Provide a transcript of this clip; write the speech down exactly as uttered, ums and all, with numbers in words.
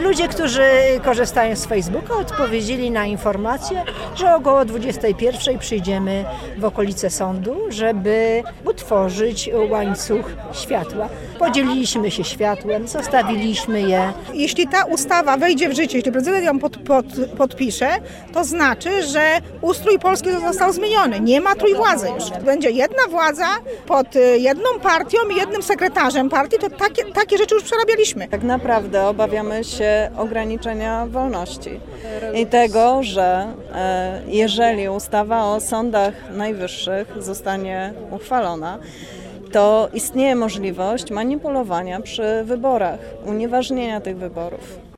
ludzie, którzy korzystają z Facebooka, odpowiedzieli na informację, że około dwudziestej pierwszej przyjdziemy w okolice sądu, żeby utworzyć łańcuch światła. Podzieliliśmy się światłem, zostawiliśmy je. Jeśli ta ustawa wejdzie w życie, jeśli prezydent ją pod, pod, podpisze, to znaczy, że ustrój Polski został zmieniony. Nie ma trójwładzy już. Będzie jedna władza pod jedną partią i jednym sekretarzem partii. To takie, takie rzeczy już przerabialiśmy. Tak naprawdę obawiamy się ograniczenia wolności i tego, że e, jeżeli ustawa o sądach najwyższych zostanie uchwalona, to istnieje możliwość manipulowania przy wyborach, unieważnienia tych wyborów.